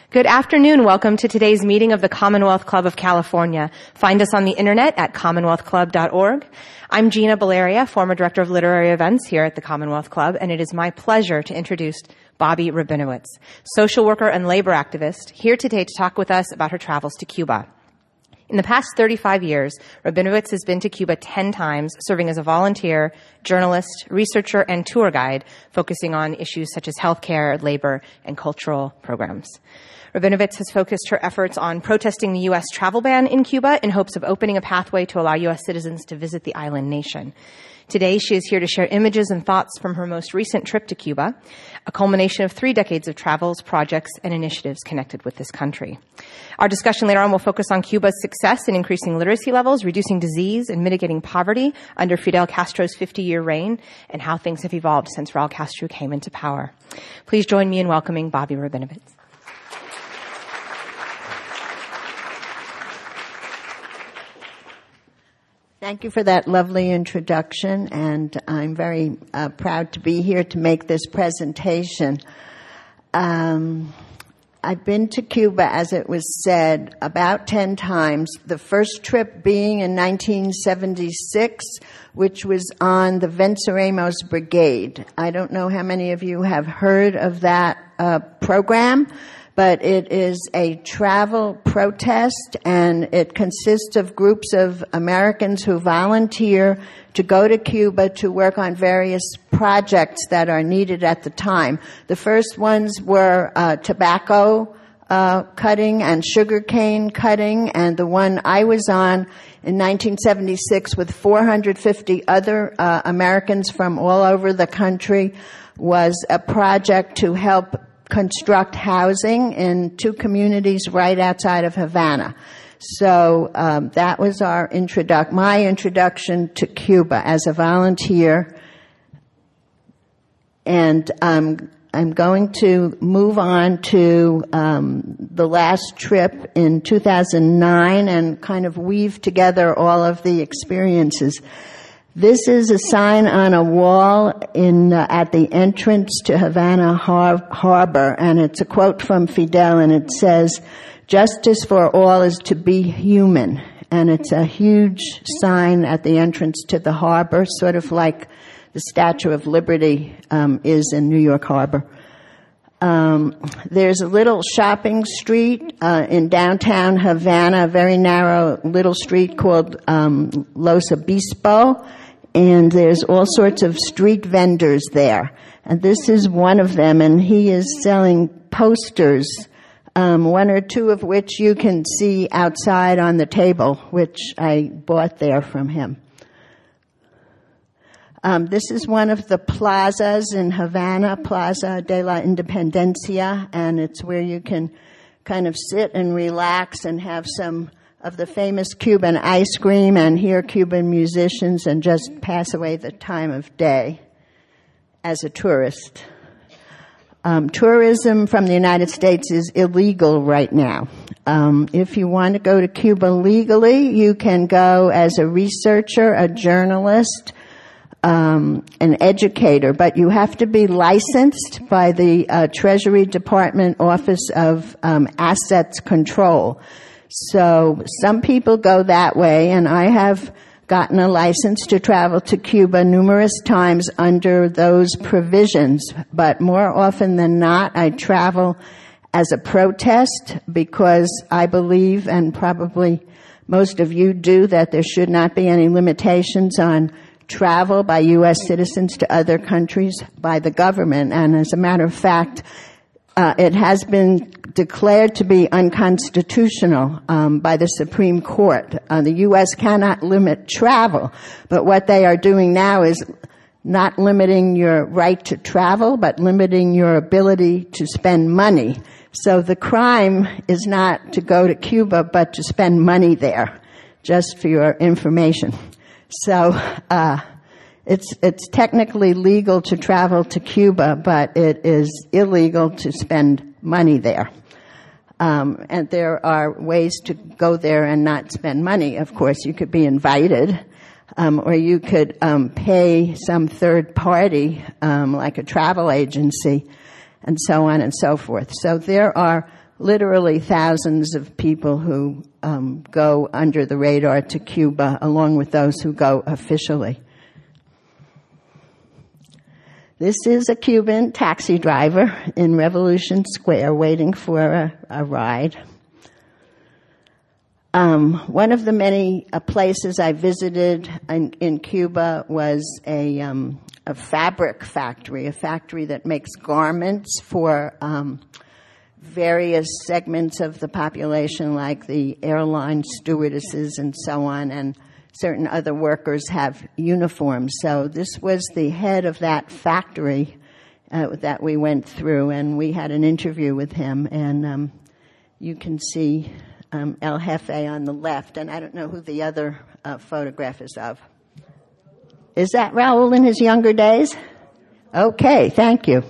Good afternoon. Welcome to today's meeting of the Commonwealth Club of California. Find us on the internet at commonwealthclub.org. I'm Gina Baleria, former director of literary events here at the Commonwealth Club, and it is my pleasure to introduce Bobby Rabinowitz, social worker and labor activist, here today to talk with us about her travels to Cuba. In the past 35 years, Rabinowitz has been to Cuba 10 times, serving as a volunteer, journalist, researcher, and tour guide, focusing on issues such as healthcare, labor, and cultural programs. Rabinowitz has focused her efforts on protesting the U.S. travel ban in Cuba in hopes of opening a pathway to allow U.S. citizens to visit the island nation. Today, she is here to share images and thoughts from her most recent trip to Cuba, a culmination of 3 decades of travels, projects, and initiatives connected with this country. Our discussion later on will focus on Cuba's success in increasing literacy levels, reducing disease, and mitigating poverty under Fidel Castro's 50-year reign, and how things have evolved since Raul Castro came into power. Please join me in welcoming Bobby Rabinowitz. Thank you for that lovely introduction, and I'm very proud to be here to make this presentation. I've been to Cuba, as it was said, about 10 times, the first trip being in 1976, which was on the Venceremos Brigade. I don't know how many of you have heard of that program, but it is a travel protest, and it consists of groups of Americans who volunteer to go to Cuba to work on various projects that are needed at the time. The first ones were tobacco cutting and sugarcane cutting, and the one I was on in 1976 with 450 other Americans from all over the country was a project to help construct housing in 2 communities right outside of Havana. So that was my introduction to Cuba as a volunteer. And I'm going to move on to the last trip in 2009 and kind of weave together all of the experiences. This is a sign on a wall at the entrance to Havana Harbor, and it's a quote from Fidel, and it says, "Justice for all is to be human." And it's a huge sign at the entrance to the harbor, sort of like the Statue of Liberty is in New York Harbor. There's a little shopping street in downtown Havana, a very narrow little street called Los Obispo, and there's all sorts of street vendors there. And this is one of them, and he is selling posters, 1 or 2 of which you can see outside on the table, which I bought there from him. This is one of the plazas in Havana, Plaza de la Independencia, and it's where you can kind of sit and relax and have some of the famous Cuban ice cream and hear Cuban musicians and just pass away the time of day as a tourist. Tourism from the United States is illegal right now. If you want to go to Cuba legally, you can go as a researcher, a journalist, an educator, but you have to be licensed by the Treasury Department Office of Assets Control. So some people go that way, and I have gotten a license to travel to Cuba numerous times under those provisions. But more often than not, I travel as a protest because I believe, and probably most of you do, that there should not be any limitations on travel by U.S. citizens to other countries by the government. And as a matter of fact, it has been declared to be unconstitutional by the Supreme Court. The U.S. cannot limit travel, but what they are doing now is not limiting your right to travel, but limiting your ability to spend money. So the crime is not to go to Cuba, but to spend money there, just for your information. So it's technically legal to travel to Cuba, but it is illegal to spend money there. And there are ways to go there and not spend money. Of course, you could be invited, or you could pay some third party, like a travel agency, and so on and so forth. So there are literally thousands of people who go under the radar to Cuba, along with those who go officially. This is a Cuban taxi driver in Revolution Square waiting for a ride. One of the many places I visited in Cuba was a fabric factory, a factory that makes garments for various segments of the population, like the airline stewardesses and so on, and certain other workers have uniforms. So this was the head of that factory that we went through, and we had an interview with him, and you can see El Jefe on the left, and I don't know who the other photograph is of. Is that Raul in his younger days? Okay, thank you.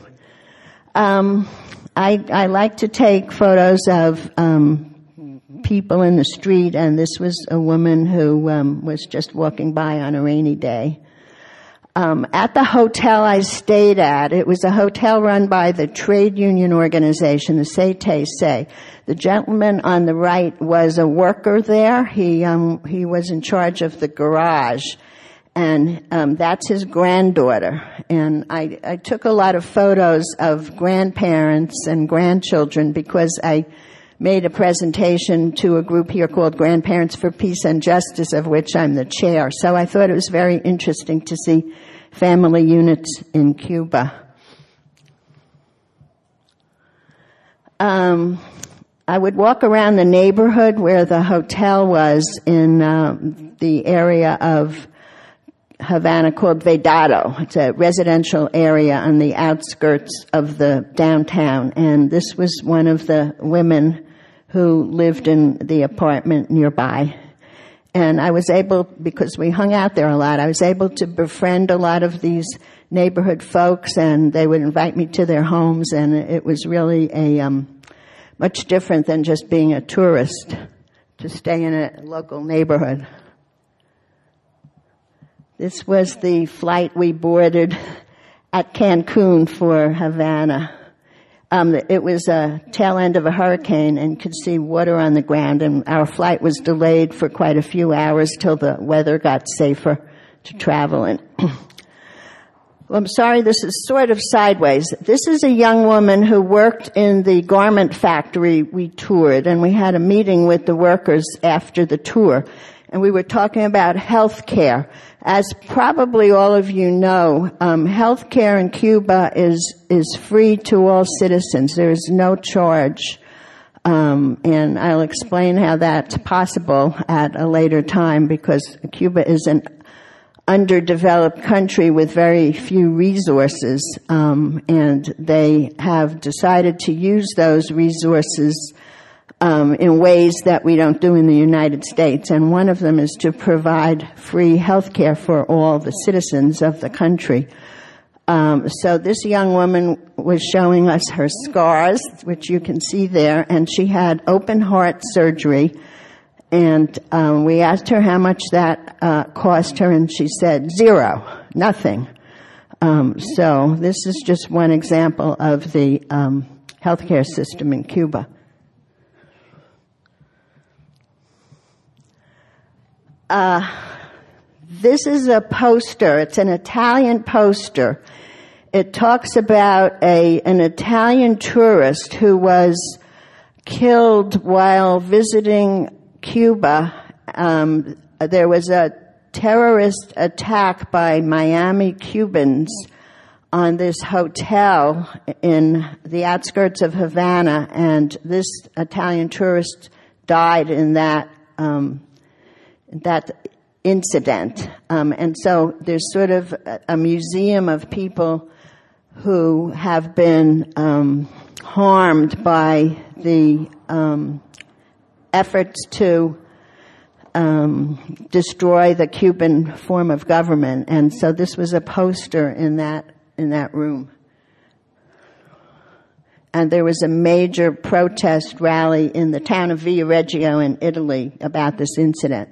I like to take photos of people in the street, and this was a woman who was just walking by on a rainy day. At the hotel I stayed at, it was a hotel run by the trade union organization, the CTC. The gentleman on the right was a worker there. He was in charge of the garage, and that's his granddaughter. And I took a lot of photos of grandparents and grandchildren because I made a presentation to a group here called Grandparents for Peace and Justice, of which I'm the chair. So I thought it was very interesting to see family units in Cuba. I would walk around the neighborhood where the hotel was in the area of Havana called Vedado. It's a residential area on the outskirts of the downtown, and this was one of the women who lived in the apartment nearby. And I was able, because we hung out there a lot, I was able to befriend a lot of these neighborhood folks, and they would invite me to their homes, and it was really a much different than just being a tourist, to stay in a local neighborhood. This was the flight we boarded at Cancun for Havana. It was a tail end of a hurricane and could see water on the ground, and our flight was delayed for quite a few hours till the weather got safer to travel in. Well, I'm sorry, this is sort of sideways. This is a young woman who worked in the garment factory we toured, and we had a meeting with the workers after the tour, and we were talking about health care. As probably all of you know, health care in Cuba is free to all citizens. There is no charge. And I'll explain how that's possible at a later time, because Cuba is an underdeveloped country with very few resources, and they have decided to use those resources in ways that we don't do in the United States. And one of them is to provide free health care for all the citizens of the country. So this young woman was showing us her scars, which you can see there, and she had open heart surgery. And we asked her how much that cost her, and she said 0, nothing. So this is just one example of the healthcare system in Cuba. This is a poster. It's an Italian poster. It talks about an Italian tourist who was killed while visiting Cuba. There was a terrorist attack by Miami Cubans on this hotel in the outskirts of Havana, and this Italian tourist died in that incident. And so there's sort of a museum of people who have been harmed by the efforts to destroy the Cuban form of government. And so this was a poster in that room. And there was a major protest rally in the town of Viareggio in Italy about this incident.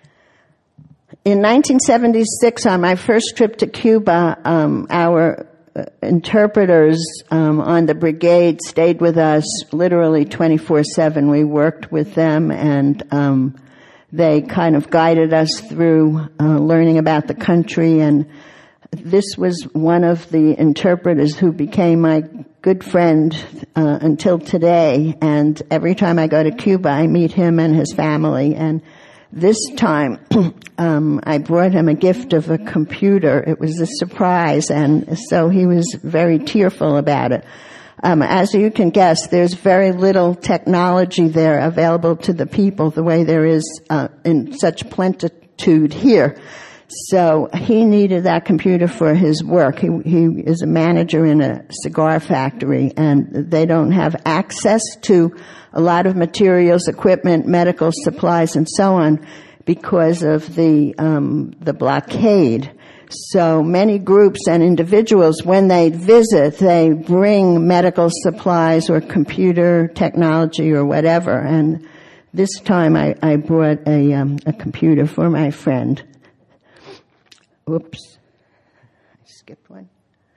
In 1976, on my first trip to Cuba, our interpreters on the brigade stayed with us literally 24/7. We worked with them, and they kind of guided us through learning about the country. And this was one of the interpreters who became my good friend until today. And every time I go to Cuba, I meet him and his family. And this time, I brought him a gift of a computer. It was a surprise, and so he was very tearful about it. As you can guess, there's very little technology there available to the people the way there is in such plenitude here. So he needed that computer for his work. He is a manager in a cigar factory, and they don't have access to a lot of materials, equipment, medical supplies, and so on because of the blockade. So many groups and individuals, when they visit, they bring medical supplies or computer technology or whatever. And this time I brought a computer for my friend. Oops. I skipped one.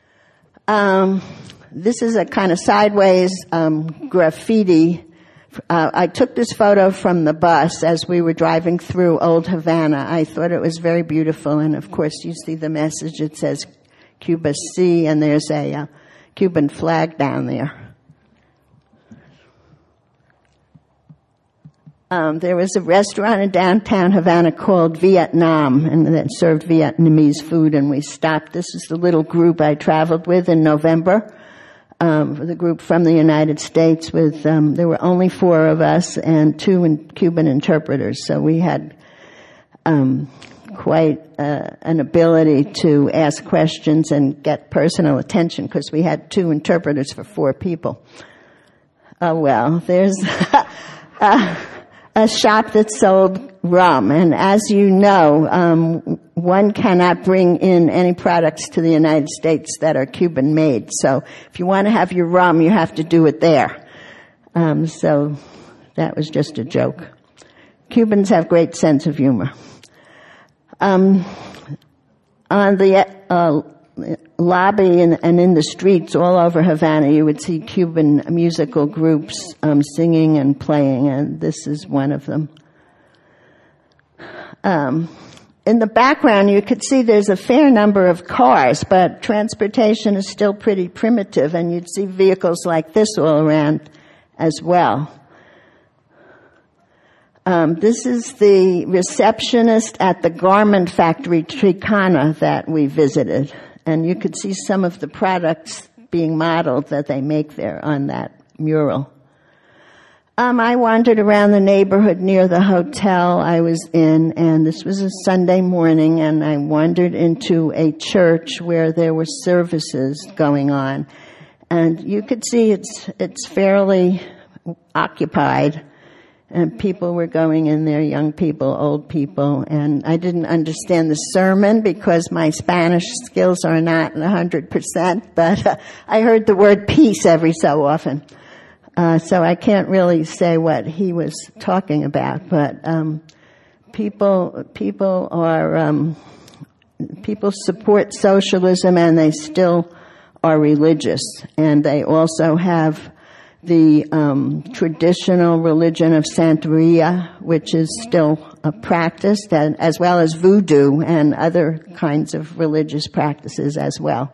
This is a kind of sideways graffiti. I took this photo from the bus as we were driving through Old Havana. I thought it was very beautiful, and of course you see the message. It says Cuba C, and there's a Cuban flag down there. There was a restaurant in downtown Havana called Vietnam, and that served Vietnamese food, and we stopped. This is the little group I traveled with in November. The group from the United States with, there were only 4 of us and 2 Cuban interpreters. So we had, quite, an ability to ask questions and get personal attention because we had 2 interpreters for 4 people. Oh well, there's a shop that sold rum, and as you know, one cannot bring in any products to the United States that are Cuban made. So if you want to have your rum, you have to do it there. So that was just a joke. Cubans have great sense of humor. On the lobby and in the streets all over Havana, you would see Cuban musical groups singing and playing, and this is one of them. In the background, you could see there's a fair number of cars, but transportation is still pretty primitive, and you'd see vehicles like this all around as well. This is the receptionist at the garment factory Tricana that we visited, and you could see some of the products being modeled that they make there on that mural. I wandered around the neighborhood near the hotel I was in, and this was a Sunday morning, and I wandered into a church where there were services going on. And you could see it's fairly occupied, and people were going in there, young people, old people, and I didn't understand the sermon because my Spanish skills are not 100%, but I heard the word peace every so often. So I can't really say what he was talking about, but people support socialism, and they still are religious, and they also have the traditional religion of Santeria, which is still practiced, and as well as voodoo and other kinds of religious practices as well.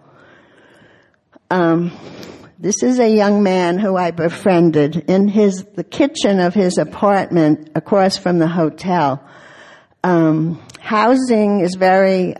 This is a young man who I befriended in the kitchen of his apartment across from the hotel. Housing is very,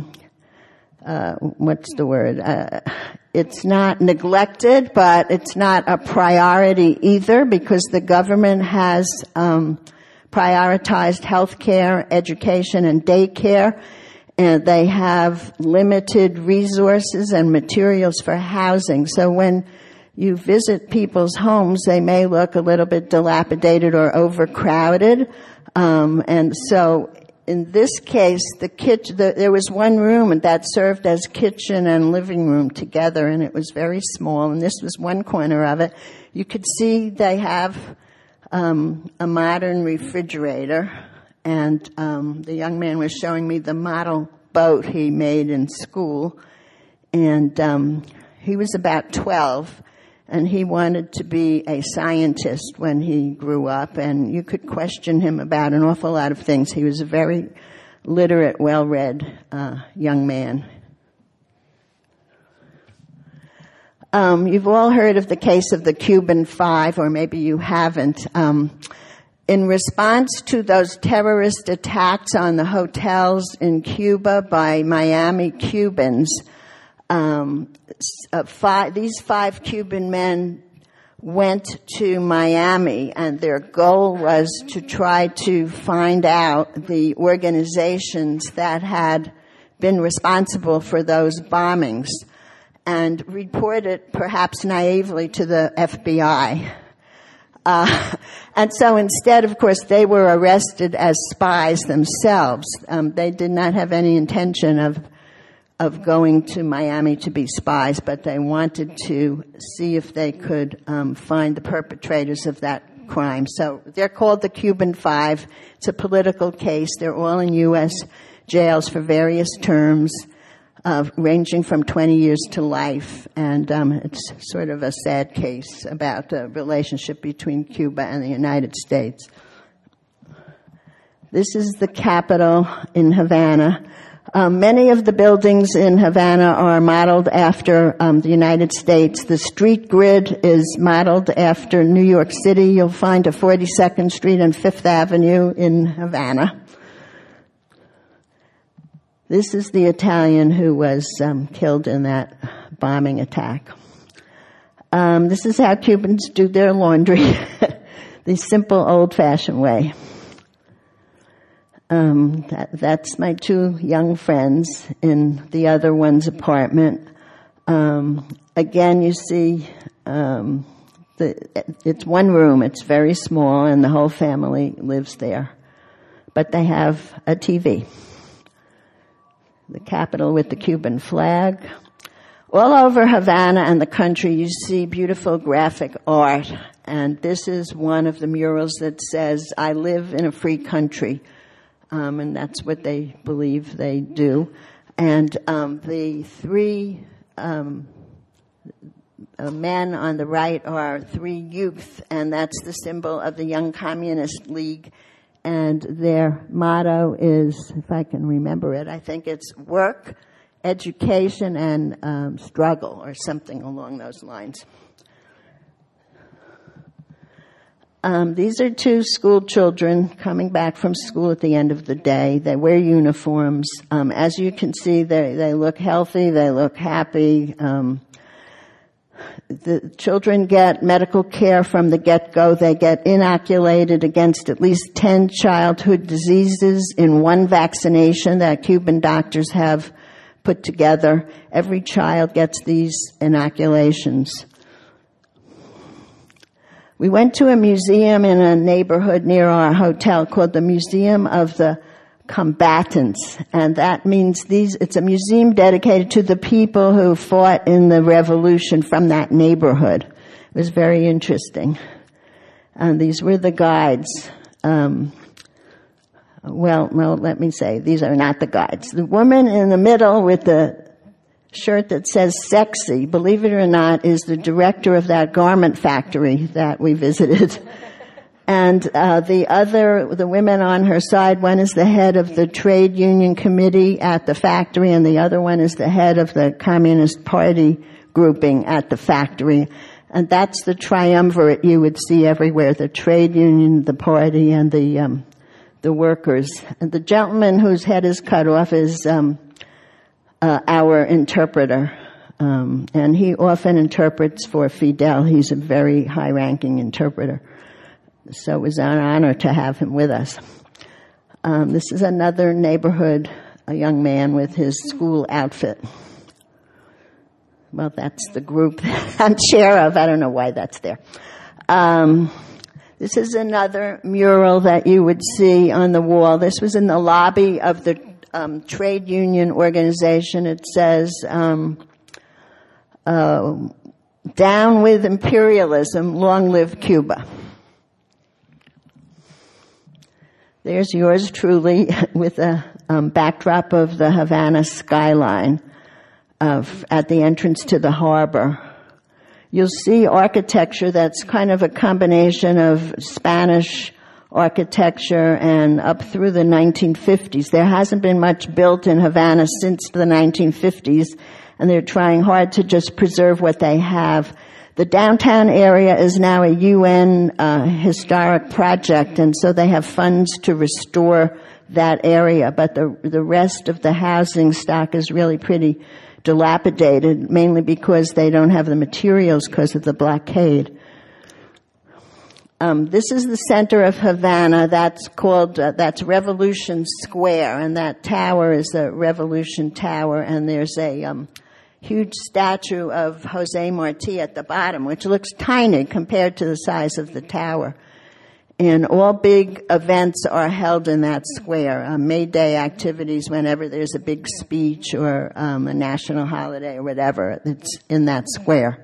it's not neglected, but it's not a priority either because the government has prioritized healthcare, education, and daycare. And they have limited resources and materials for housing. So when you visit people's homes, they may look a little bit dilapidated or overcrowded. And so in this case, there was one room that served as kitchen and living room together, and it was very small, and this was one corner of it. You could see they have a modern refrigerator. And the young man was showing me the model boat he made in school. And he was about 12, and he wanted to be a scientist when he grew up, and you could question him about an awful lot of things. He was a very literate, well-read young man. You've all heard of the case of the Cuban Five, or maybe you haven't. In response to those terrorist attacks on the hotels in Cuba by Miami Cubans, these 5 Cuban men went to Miami, and their goal was to try to find out the organizations that had been responsible for those bombings and report it, perhaps naively, to the FBI. And so instead, of course, they were arrested as spies themselves. They did not have any intention of going to Miami to be spies, but they wanted to see if they could find the perpetrators of that crime. So they're called the Cuban Five. It's a political case. They're all in U.S. jails for various terms, ranging from 20 years to life. And it's sort of a sad case about the relationship between Cuba and the United States. This is the Capitol in Havana. Many of the buildings in Havana are modeled after the United States. The street grid is modeled after New York City. You'll find a 42nd Street and 5th Avenue in Havana. This is the Italian who was killed in that bombing attack. This is how Cubans do their laundry, the simple, old-fashioned way. That's my 2 young friends in the other one's apartment. Again, you see, it's one room. It's very small, and the whole family lives there. But they have a TV. The Capitol with the Cuban flag. All over Havana and the country, you see beautiful graphic art. And this is one of the murals that says, "I live in a free country." And that's what they believe they do. And the 3 men on the right are 3 youth, and that's the symbol of the Young Communist League. And their motto is, if I can remember it, I think it's work, education, and struggle, or something along those lines. These are 2 school children coming back from school at the end of the day. They wear uniforms. As you can see, they look healthy. They look happy. The children get medical care from the get-go. They get inoculated against at least 10 childhood diseases in one vaccination that Cuban doctors have put together. Every child gets these inoculations. We went to a museum in a neighborhood near our hotel called the Museum of the Combatants, and that means it's a museum dedicated to the people who fought in the revolution from that neighborhood. It was very interesting. And these were the guides. Let me say, these are not the guides. The woman in the middle with the shirt that says "sexy," believe it or not, is the director of that garment factory that we visited. And the women on her side, one is the head of the trade union committee at the factory, and the other one is the head of the Communist Party grouping at the factory. And that's the triumvirate you would see everywhere: the trade union, the party, and the workers. And the gentleman whose head is cut off is our interpreter, and he often interprets for Fidel. He's a very high-ranking interpreter. So it was an honor to have him with us. This is another neighborhood, a young man with his school outfit. Well, that's the group that I'm chair of. I don't know why that's there. This is another mural that you would see on the wall. This was in the lobby of the trade union organization. It says, "Down with imperialism, long live Cuba." There's yours truly with a backdrop of the Havana skyline. at the entrance to the harbor. You'll see architecture that's kind of a combination of Spanish architecture and up through the 1950s. There hasn't been much built in Havana since the 1950s, and they're trying hard to just preserve what they have. The downtown area is now a UN historic project, and so they have funds to restore that area, but the rest of the housing stock is really pretty dilapidated, mainly because they don't have the materials because of the blockade. This is the center of Havana. That's called, that's Revolution Square, and that tower is the Revolution Tower, and there's a huge statue of Jose Marti at the bottom, which looks tiny compared to the size of the tower. And all big events are held in that square. May Day activities, whenever there's a big speech or a national holiday or whatever, it's in that square.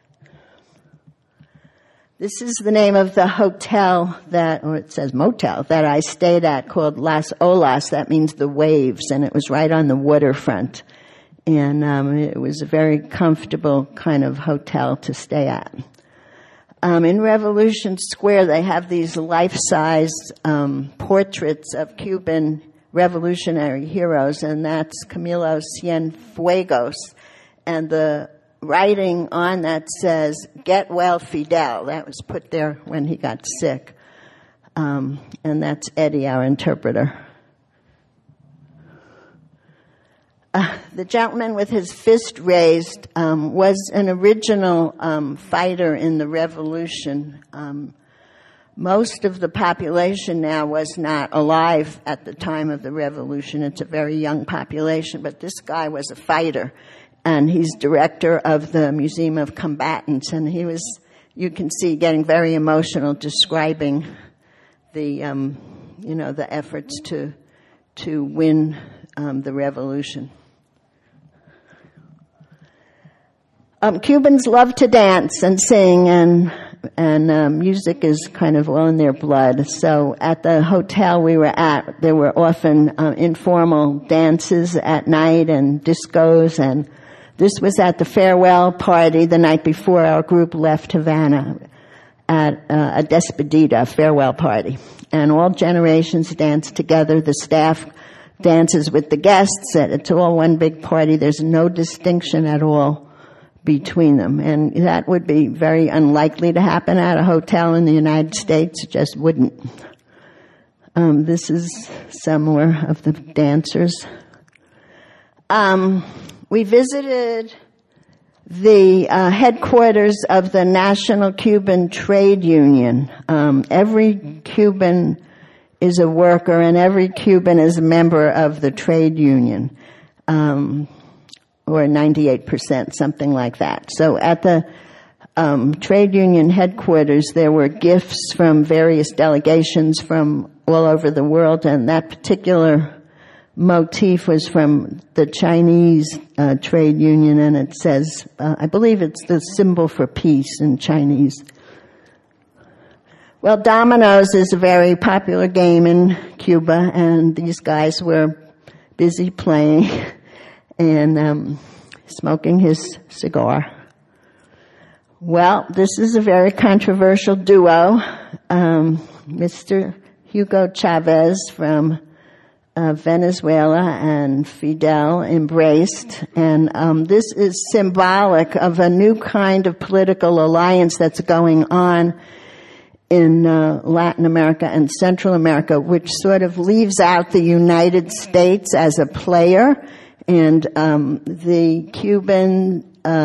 This is the name of the hotel or it says motel, that I stayed at, called Las Olas. That means the waves, and it was right on the waterfront. And it was a very comfortable kind of hotel to stay at. In Revolution Square, they have these life-size portraits of Cuban revolutionary heroes, and that's Camilo Cienfuegos. And the writing on that says, "Get well, Fidel." That was put there when he got sick. And that's Eddie, our interpreter. The gentleman with his fist raised was an original fighter in the revolution. Most of the population now was not alive at the time of the revolution. It's a very young population, but this guy was a fighter, and he's director of the Museum of Combatants, and he was, you can see, getting very emotional describing the, the efforts to win the revolution. Cubans love to dance and sing, and music is kind of all in their blood. So at the hotel we were at, there were often informal dances at night and discos, and this was at the farewell party the night before our group left Havana, at a despedida, farewell party. And all generations dance together. The staff dances with the guests. It's all one big party. There's no distinction at all between them. And that would be very unlikely to happen at a hotel in the United States. It just wouldn't. This is some more of the dancers. We visited the headquarters of the National Cuban Trade Union. Every Cuban is a worker, and every Cuban is a member of the trade union. Or 98%, something like that. So at the trade union headquarters, there were gifts from various delegations from all over the world, and that particular motif was from the Chinese trade union, and it says, I believe it's the symbol for peace in Chinese. Well, dominoes is a very popular game in Cuba, and these guys were busy playing and smoking his cigar. Well, this is a very controversial duo. Mr. Hugo Chavez from Venezuela and Fidel embraced, and this is symbolic of a new kind of political alliance that's going on in Latin America and Central America, which sort of leaves out the United States as a player. And the Cuban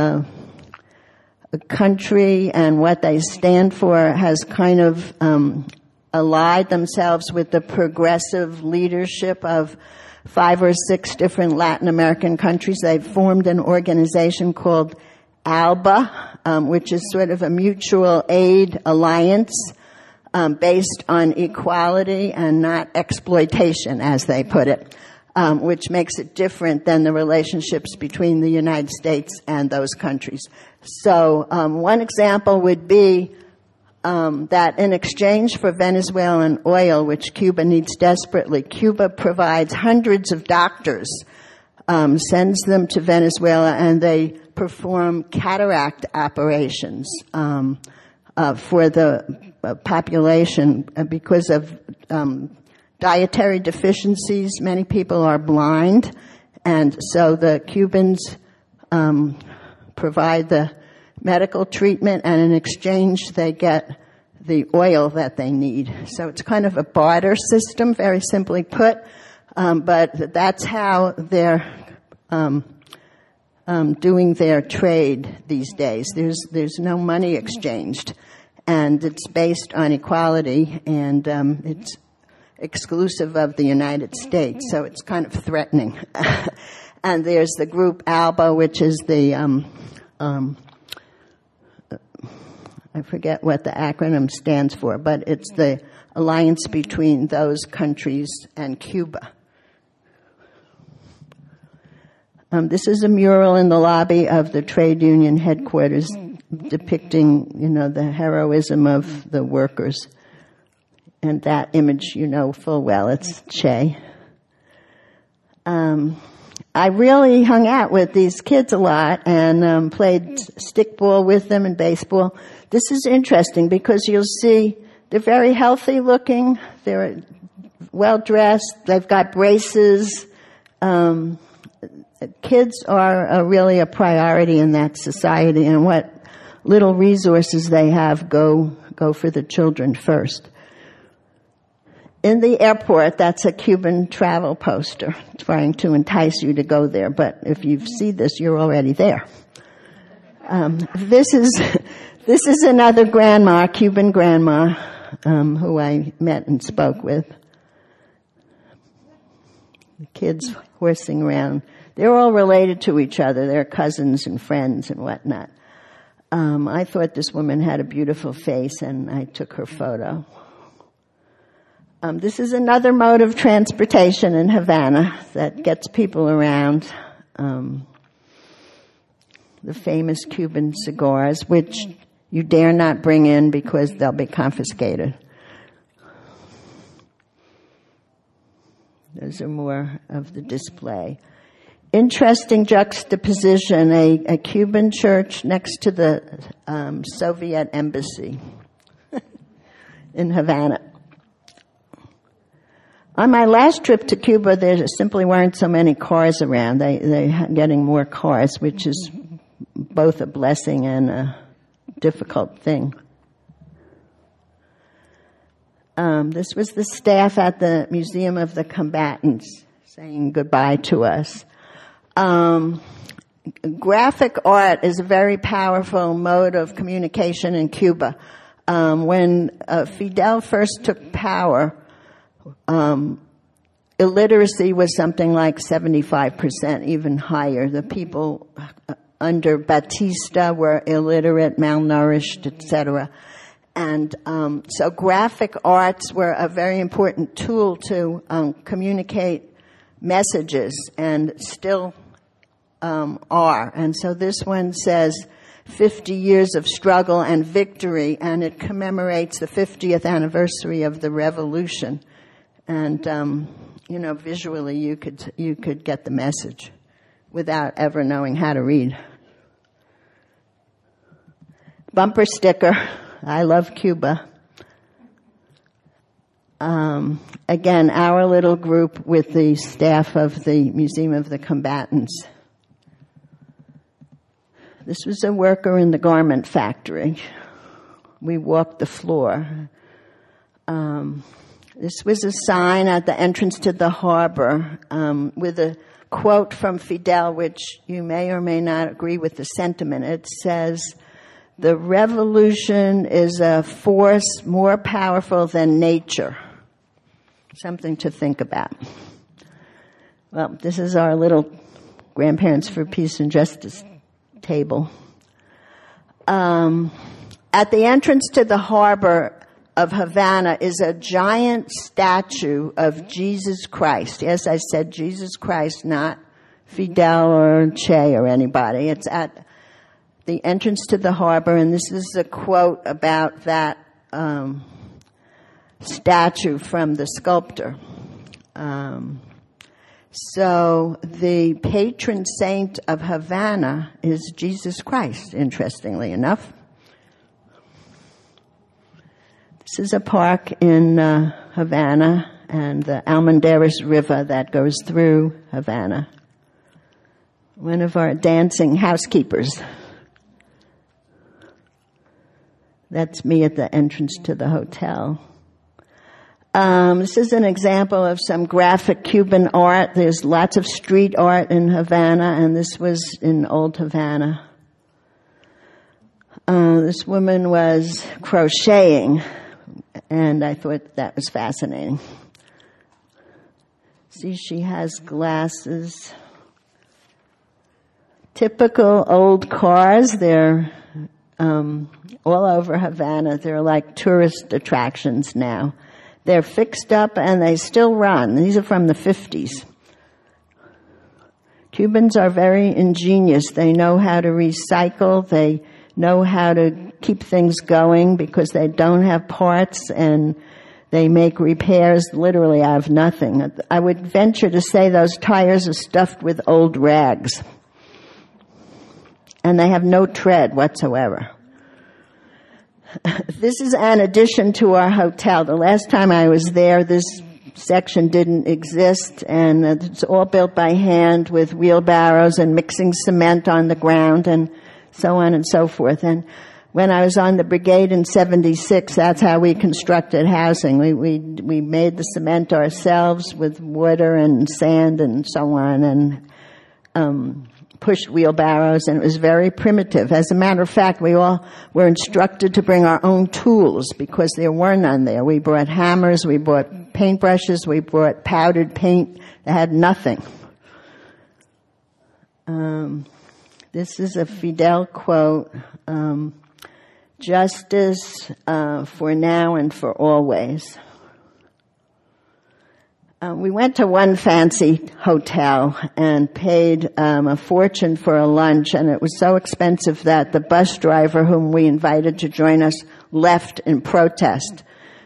country and what they stand for has kind of allied themselves with the progressive leadership of 5 or 6 different Latin American countries. They've formed an organization called ALBA, which is sort of a mutual aid alliance based on equality and not exploitation, as they put it. Which makes it different than the relationships between the United States and those countries. So one example would be that in exchange for Venezuelan oil, which Cuba needs desperately, Cuba provides hundreds of doctors sends them to Venezuela, and they perform cataract operations for the population because of dietary deficiencies. Many people are blind, and so the Cubans provide the medical treatment, and in exchange they get the oil that they need. So it's kind of a barter system, very simply put, but that's how they're doing their trade these days. There's no money exchanged, and it's based on equality, and it's exclusive of the United States, so it's kind of threatening. And there's the group ALBA, which is the I forget what the acronym stands for, but it's the alliance between those countries and Cuba. This is a mural in the lobby of the trade union headquarters depicting, the heroism of the workers. And that image, full well, it's Che. I really hung out with these kids a lot and played stickball with them and baseball. This is interesting because you'll see they're very healthy looking, they're well dressed, they've got braces. Kids are really a priority in that society, and what little resources they have go for the children first. In the airport, that's a Cuban travel poster trying to entice you to go there, but if you see this, you're already there. This is another grandma, Cuban grandma, who I met and spoke with. The kids horsing around. They're all related to each other. They're cousins and friends and whatnot. I thought this woman had a beautiful face, and I took her photo. This is another mode of transportation in Havana that gets people around. The famous Cuban cigars, which you dare not bring in because they'll be confiscated. Those are more of the display. Interesting juxtaposition, a Cuban church next to the Soviet embassy in Havana. On my last trip to Cuba, there simply weren't so many cars around. They're getting more cars, which is both a blessing and a difficult thing. This was the staff at the Museum of the Combatants saying goodbye to us. Graphic art is a very powerful mode of communication in Cuba. When Fidel first took power, illiteracy was something like 75%, even higher. The people under Batista were illiterate, malnourished, etc. And so graphic arts were a very important tool to communicate messages, and still are. And so this one says 50 years of struggle and victory, and it commemorates the 50th anniversary of the revolution. And visually you could get the message without ever knowing how to read. Bumper sticker, I love Cuba. Again, our little group with the staff of the Museum of the Combatants. This was a worker in the garment factory. We walked the floor. This was a sign at the entrance to the harbor with a quote from Fidel, which you may or may not agree with the sentiment. It says, "The revolution is a force more powerful than nature." Something to think about. Well, this is our little Grandparents for Peace and Justice table. At the entrance to the harbor of Havana is a giant statue of Jesus Christ. Yes, I said Jesus Christ, not Fidel or Che or anybody. It's at the entrance to the harbor, and this is a quote about that statue from the sculptor. So the patron saint of Havana is Jesus Christ, interestingly enough. This is a park in Havana and the Almendares River that goes through Havana. One of our dancing housekeepers. That's me at the entrance to the hotel. This is an example of some graphic Cuban art. There's lots of street art in Havana, and this was in Old Havana. This woman was crocheting, and I thought that was fascinating. See, she has glasses. Typical old cars. They're all over Havana. They're like tourist attractions now. They're fixed up and they still run. These are from the 50s. Cubans are very ingenious. They know how to recycle. They know how to keep things going because they don't have parts, and they make repairs literally out of nothing. I would venture to say those tires are stuffed with old rags. And they have no tread whatsoever. This is an addition to our hotel. The last time I was there, this section didn't exist, and it's all built by hand with wheelbarrows and mixing cement on the ground and so on and so forth. And when I was on the brigade in 76, that's how we constructed housing. We made the cement ourselves with water and sand and so on, and pushed wheelbarrows, and it was very primitive. As a matter of fact, we all were instructed to bring our own tools because there were none there. We brought hammers, we brought paintbrushes, we brought powdered paint. They had nothing. This is a Fidel quote, justice for now and for always. We went to one fancy hotel and paid a fortune for a lunch, and it was so expensive that the bus driver whom we invited to join us left in protest.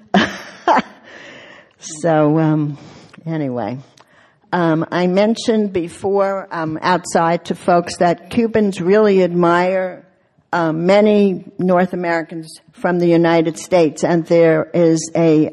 So, anyway. I mentioned before outside to folks that Cubans really admire many North Americans from the United States, and there is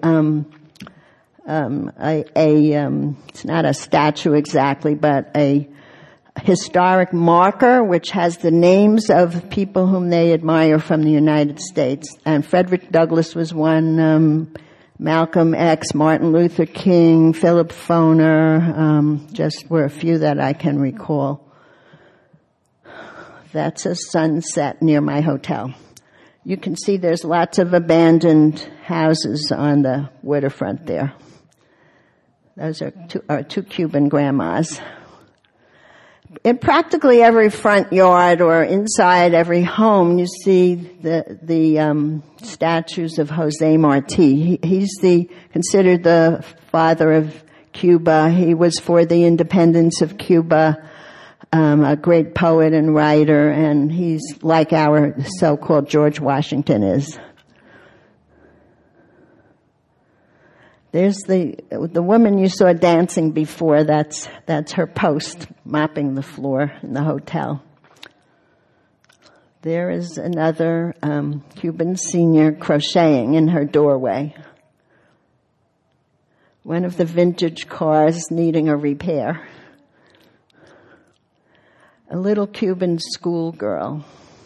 it's not a statue exactly, but a historic marker which has the names of people whom they admire from the United States. And Frederick Douglass was one, Malcolm X, Martin Luther King, Philip Foner, just were a few that I can recall. That's a sunset near my hotel. You can see there's lots of abandoned houses on the waterfront there. Those are two Cuban grandmas. In practically every front yard or inside every home, you see the statues of Jose Marti. He's considered the father of Cuba. He was for the independence of Cuba, a great poet and writer, and he's like our so-called George Washington is. There's the woman you saw dancing before. That's her post mopping the floor in the hotel. There is another Cuban senior crocheting in her doorway. One of the vintage cars needing a repair. A little Cuban schoolgirl.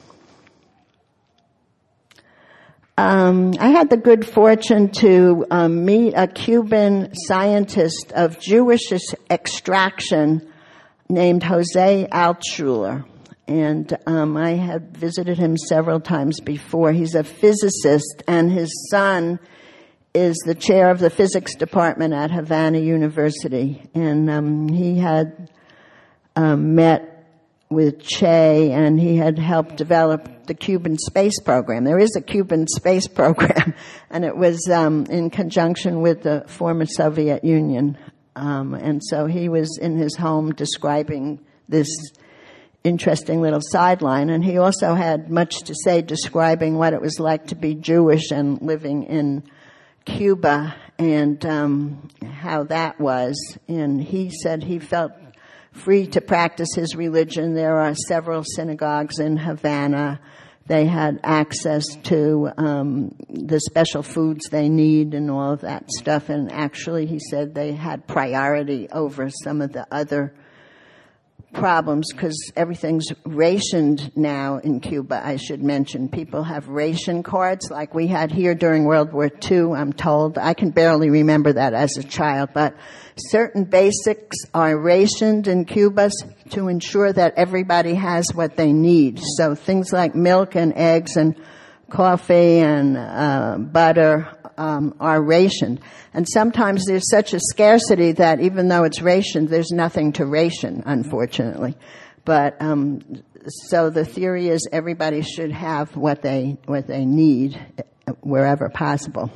I had the good fortune to meet a Cuban scientist of Jewish extraction named Jose Altshuler. And I had visited him several times before. He's a physicist, and his son is the chair of the physics department at Havana University. And he had met with Che, and he had helped develop the Cuban space program. There is a Cuban space program, and it was in conjunction with the former Soviet Union. And so he was in his home describing this interesting little sideline, and he also had much to say describing what it was like to be Jewish and living in Cuba. and how that was. And he said he felt free to practice his religion. There are several synagogues in Havana. They had access to the special foods they need and all of that stuff. And actually, he said they had priority over some of the other problems because everything's rationed now in Cuba, I should mention. People have ration cards like we had here during World War II, I'm told. I can barely remember that as a child, but certain basics are rationed in Cuba to ensure that everybody has what they need. So things like milk and eggs and coffee and butter are rationed. And sometimes there's such a scarcity that even though it's rationed, there's nothing to ration, unfortunately. But so the theory is everybody should have what they need wherever possible.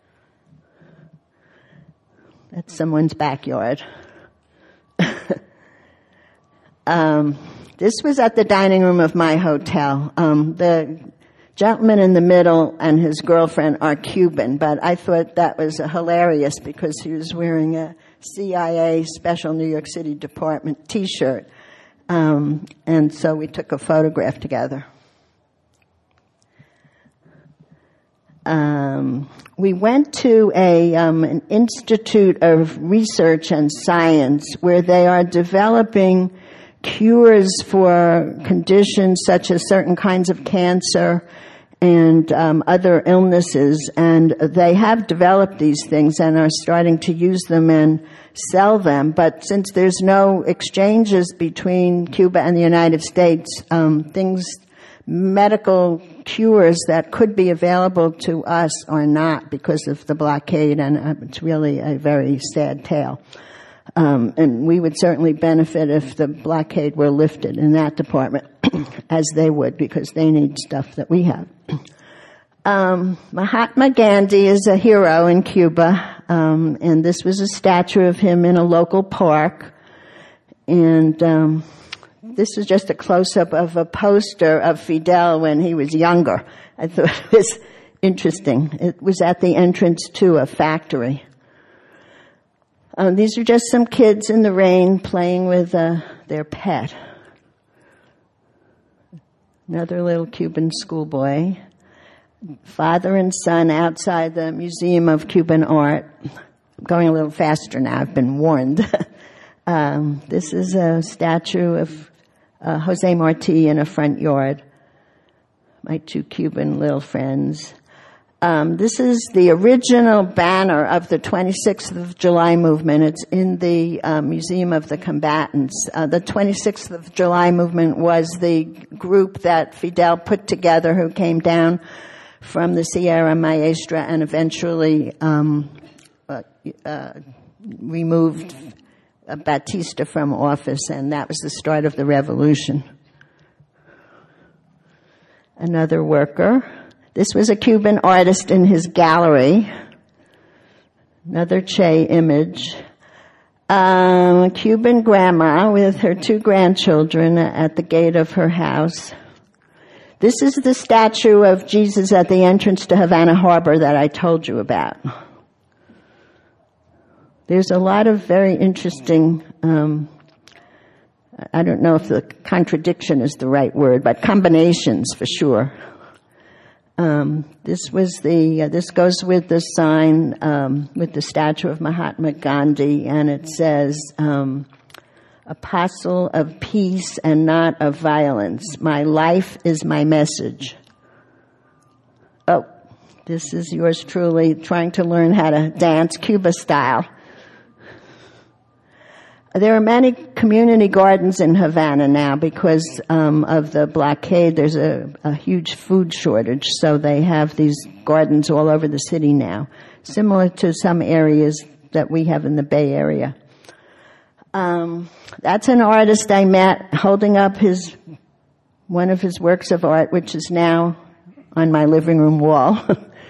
That's someone's backyard. This was at the dining room of my hotel. The gentleman in the middle and his girlfriend are Cuban, but I thought that was hilarious because he was wearing a CIA Special New York City Department T-shirt. And so we took a photograph together. We went to an Institute of Research and Science where they are developing cures for conditions such as certain kinds of cancer and other illnesses, and they have developed these things and are starting to use them and sell them. But since there's no exchanges between Cuba and the United States, medical cures that could be available to us are not because of the blockade, and it's really a very sad tale. And we would certainly benefit if the blockade were lifted in that department, as they would, because they need stuff that we have. Mahatma Gandhi is a hero in Cuba, and this was a statue of him in a local park. And this is just a close-up of a poster of Fidel when he was younger. I thought it was interesting. It was at the entrance to a factory. These are just some kids in the rain playing with their pet. Another little Cuban schoolboy. Father and son outside the Museum of Cuban Art. I'm going a little faster now, I've been warned. This is a statue of Jose Marti in a front yard. My two Cuban little friends. This is the original banner of the 26th of July movement. It's in the Museum of the Combatants. The 26th of July movement was the group that Fidel put together who came down from the Sierra Maestra and eventually removed Batista from office, and that was the start of the revolution. Another worker. This was a Cuban artist in his gallery. Another Che image. A Cuban grandma with her two grandchildren at the gate of her house. This is the statue of Jesus at the entrance to Havana Harbor that I told you about. There's a lot of very interesting, I don't know if the contradiction is the right word, but combinations for sure. This goes with the sign, with the statue of Mahatma Gandhi, and it says, Apostle of peace and not of violence. My life is my message. Oh, this is yours truly trying to learn how to dance Cuba style. There are many community gardens in Havana now because of the blockade. There's a huge food shortage, so they have these gardens all over the city now, similar to some areas that we have in the Bay Area. That's an artist I met holding up one of his works of art, which is now on my living room wall.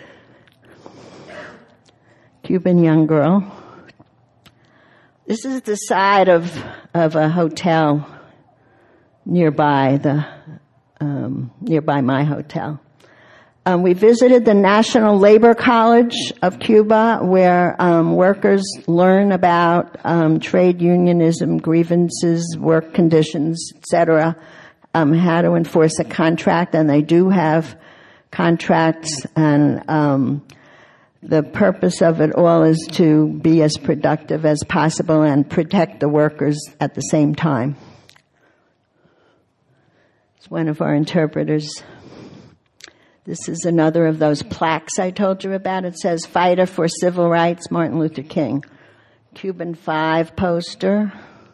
Cuban young girl. This is the side of a hotel nearby, nearby my hotel. We visited the National Labor College of Cuba, where workers learn about trade unionism, grievances, work conditions, etc., how to enforce a contract, and they do have contracts, and the purpose of it all is to be as productive as possible and protect the workers at the same time. It's one of our interpreters. This is another of those plaques I told you about. It says, "Fighter for Civil Rights, Martin Luther King." Cuban 5 poster.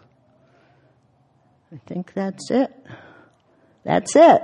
I think that's it. That's it.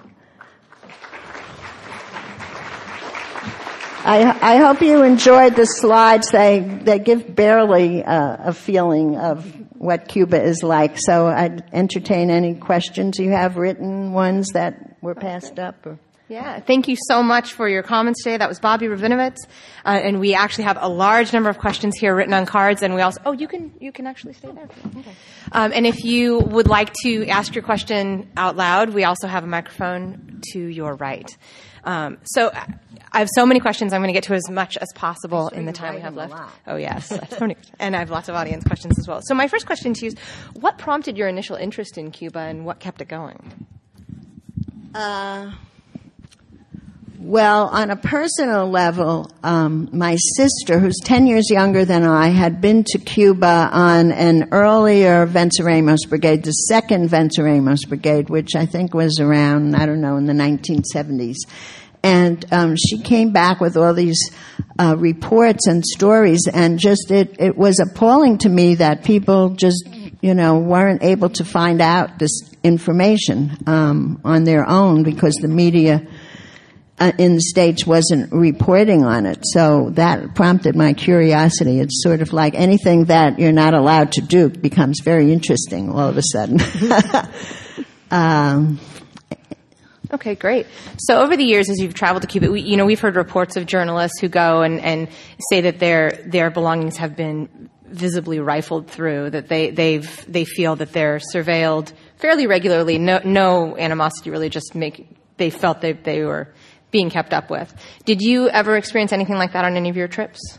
I hope you enjoyed the slides. They give barely a feeling of what Cuba is like. So I'd entertain any questions you have, written ones that were passed up. Yeah, thank you so much for your comments today. That was Bobby Rabinovitz, and we actually have a large number of questions here written on cards. And we also, you can actually stay there. Okay. And if you would like to ask your question out loud, we also have a microphone to your right. So I have so many questions. I'm going to get to as much as possible in the time we have left. Oh, yes. And I have lots of audience questions as well. So my first question to you is, what prompted your initial interest in Cuba and what kept it going? Well, on a personal level, my sister, who's 10 years younger than I, had been to Cuba on an earlier Venceremos Brigade, the second Venceremos Brigade, which I think was around, in the 1970s. And she came back with all these reports and stories, and just it was appalling to me that people just, weren't able to find out this information on their own because the media in the States wasn't reporting on it. So that prompted my curiosity. It's sort of like anything that you're not allowed to do becomes very interesting all of a sudden. Okay, great. So over the years, as you've traveled to Cuba, we've heard reports of journalists who go and say that their belongings have been visibly rifled through, that they feel that they're surveilled fairly regularly. No animosity, really, just they felt they were being kept up with. Did you ever experience anything like that on any of your trips?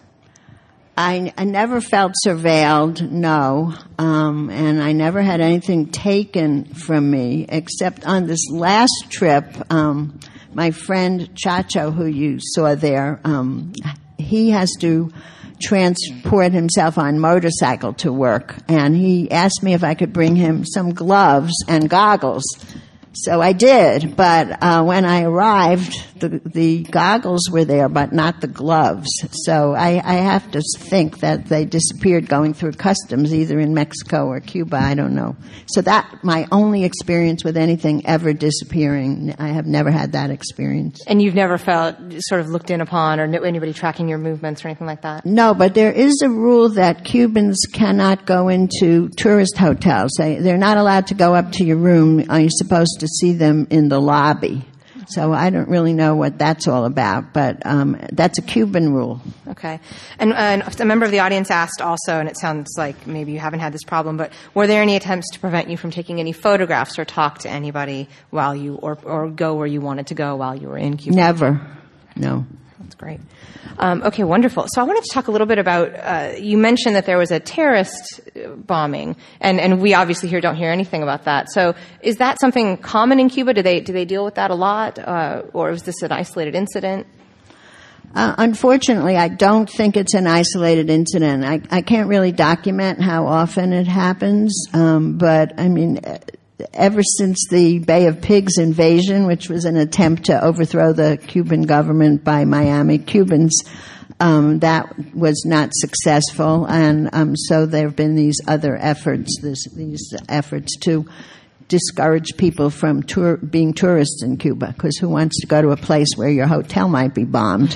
I never felt surveilled, no, and I never had anything taken from me, except on this last trip, my friend Chacho, who you saw there, he has to transport himself on motorcycle to work, and he asked me if I could bring him some gloves and goggles. So I did, but when I arrived, the goggles were there, but not the gloves. So I have to think that they disappeared going through customs, either in Mexico or Cuba, I don't know. So that, my only experience with anything ever disappearing. I have never had that experience. And you've never felt sort of looked in upon or anybody tracking your movements or anything like that? No, but there is a rule that Cubans cannot go into tourist hotels. They're not allowed to go up to your room. You're supposed to see them in the lobby. So I don't really know what that's all about, but that's a Cuban rule. Okay. And a member of the audience asked also, and it sounds like maybe you haven't had this problem, but were there any attempts to prevent you from taking any photographs or talk to anybody while you, or go where you wanted to go while you were in Cuba? Never. No. That's great. Okay, wonderful. So I wanted to talk a little bit about, you mentioned that there was a terrorist bombing, and we obviously here don't hear anything about that. So is that something common in Cuba? Do they deal with that a lot, or was this an isolated incident? Unfortunately, I don't think it's an isolated incident. I can't really document how often it happens, but I mean, ever since the Bay of Pigs invasion, which was an attempt to overthrow the Cuban government by Miami Cubans, that was not successful, and so there have been these other efforts, these efforts to discourage people from being tourists in Cuba, because who wants to go to a place where your hotel might be bombed,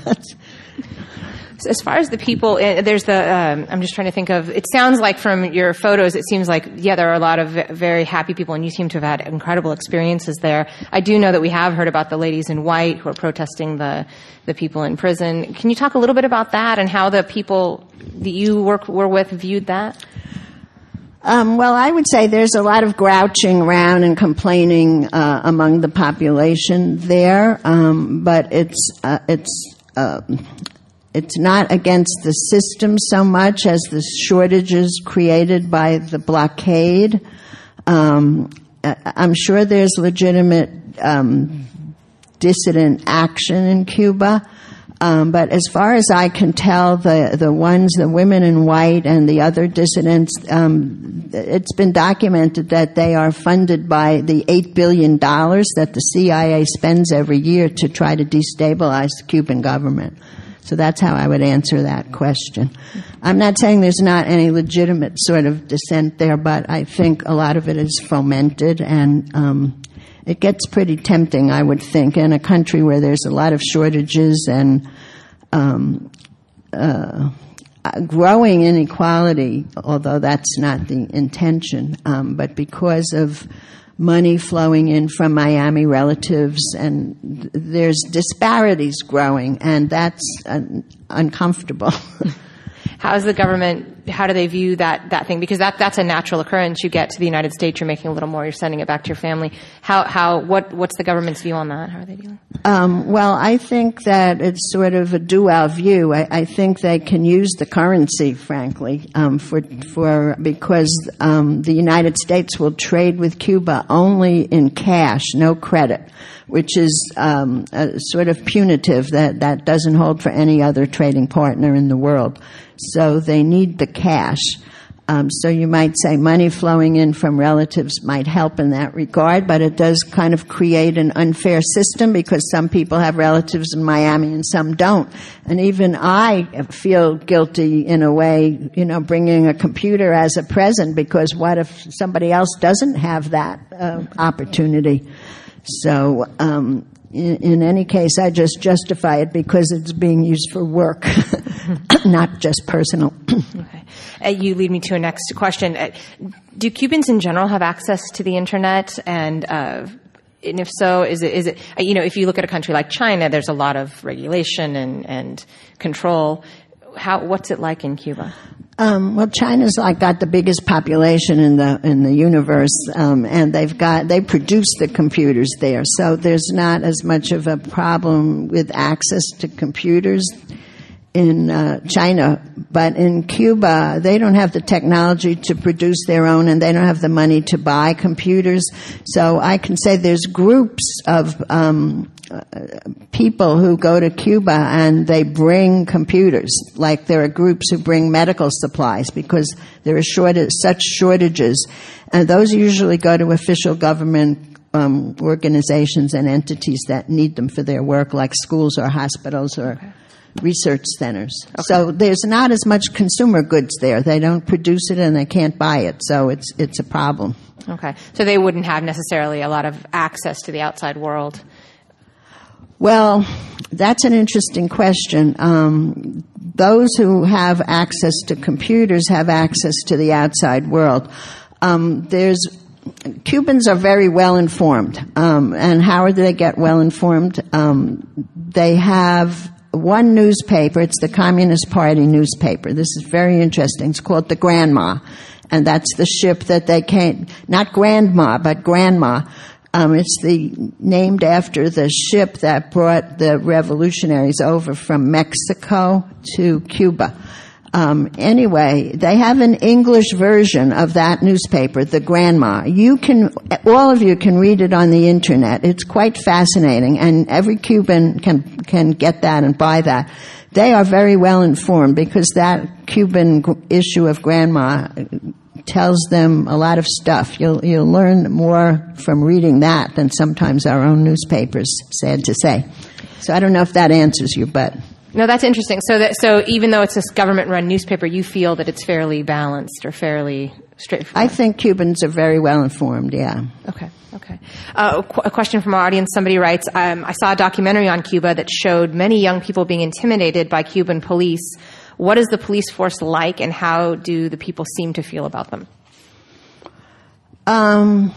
So as far as the people, there's I'm just trying to think of, it sounds like from your photos, it seems like, there are a lot of very happy people, and you seem to have had incredible experiences there. I do know that we have heard about the ladies in white who are protesting the people in prison. Can you talk a little bit about that and how the people that you were with viewed that? Well, I would say there's a lot of grouching around and complaining among the population there, but it's not against the system so much as the shortages created by the blockade. I'm sure there's legitimate dissident action in Cuba. But as far as I can tell, the women in white and the other dissidents, it's been documented that they are funded by the $8 billion that the CIA spends every year to try to destabilize the Cuban government. So that's how I would answer that question. I'm not saying there's not any legitimate sort of dissent there, but I think a lot of it is fomented, and it gets pretty tempting, I would think, in a country where there's a lot of shortages and growing inequality, although that's not the intention, but because of money flowing in from Miami relatives, and there's disparities growing, and that's uncomfortable. How is the government, how do they view that thing? Because that's a natural occurrence. You get to the United States, you're making a little more, you're sending it back to your family. What's the government's view on that? How are they dealing? Well, I think that it's sort of a dual view. I think they can use the currency, frankly, because the United States will trade with Cuba only in cash, no credit, which is sort of punitive, that doesn't hold for any other trading partner in the world. So they need the cash. So you might say money flowing in from relatives might help in that regard, but it does kind of create an unfair system because some people have relatives in Miami and some don't. And even I feel guilty in a way, bringing a computer as a present, because what if somebody else doesn't have that opportunity? So, in any case, I just justify it because it's being used for work, not just personal. Okay. You lead me to a next question. Do Cubans in general have access to the internet? And if so, is it, if you look at a country like China, there's a lot of regulation and control. What's it like in Cuba? Well, China's got the biggest population in the universe, and they produce the computers there, so there's not as much of a problem with access to computers in China. But in Cuba, they don't have the technology to produce their own, and they don't have the money to buy computers. So I can say there's groups of people who go to Cuba and they bring computers. Like there are groups who bring medical supplies because there are such shortages. And those usually go to official government organizations and entities that need them for their work, like schools or hospitals or research centers. Okay. So there's not as much consumer goods there. They don't produce it and they can't buy it. So it's a problem. Okay. So they wouldn't have necessarily a lot of access to the outside world. Well, that's an interesting question. Those who have access to computers have access to the outside world. Cubans are very well informed. And how do they get well informed? They have one newspaper. It's the Communist Party newspaper. This is very interesting. It's called the Grandma. And that's the ship that they came, not Grandma, but Grandma. It's named after the ship that brought the revolutionaries over from Mexico to Cuba. Anyway, they have an English version of that newspaper, the Grandma. All of you can read it on the internet. It's quite fascinating, and every Cuban can get that and buy that. They are very well informed because that Cuban issue of Grandma tells them a lot of stuff. You'll learn more from reading that than sometimes our own newspapers, sad to say. So I don't know if that answers you, but... No, that's interesting. So even though it's a government-run newspaper, you feel that it's fairly balanced or fairly straightforward? I think Cubans are very well informed, yeah. Okay. A question from our audience. Somebody writes, I saw a documentary on Cuba that showed many young people being intimidated by Cuban police. What is the police force like, and how do the people seem to feel about them?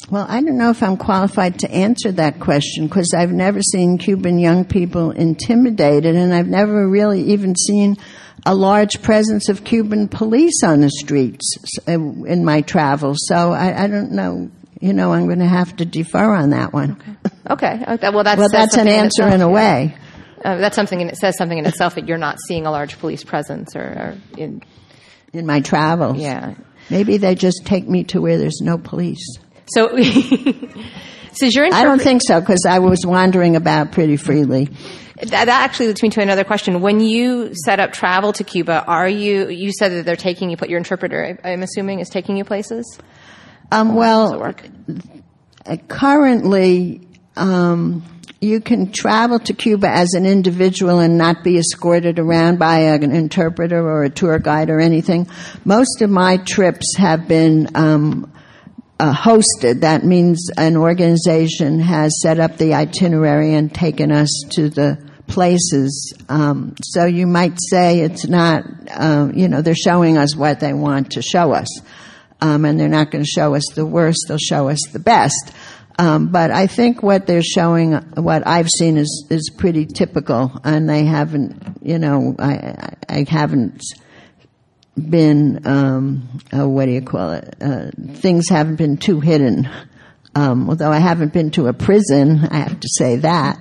Well, I don't know if I'm qualified to answer that question because I've never seen Cuban young people intimidated, and I've never really even seen a large presence of Cuban police on the streets in my travels. So I don't know. I'm going to have to defer on that one. Okay. Well, that's an answer in a way. That's something, and it says something in itself that you're not seeing a large police presence or in my travels. Yeah. Maybe they just take me to where there's no police. So, so I don't think so, because I was wandering about pretty freely. That actually leads me to another question. When you set up travel to Cuba, you said that they're taking you, your interpreter, I'm assuming, is taking you places? Well, how does it work? Currently, you can travel to Cuba as an individual and not be escorted around by an interpreter or a tour guide or anything. Most of my trips have been hosted. That means an organization has set up the itinerary and taken us to the places. So you might say it's not, they're showing us what they want to show us. And they're not going to show us the worst, they'll show us the best. But I think what they're showing, what I've seen is pretty typical, and they haven't, I haven't been, things haven't been too hidden. Although I haven't been to a prison, I have to say that.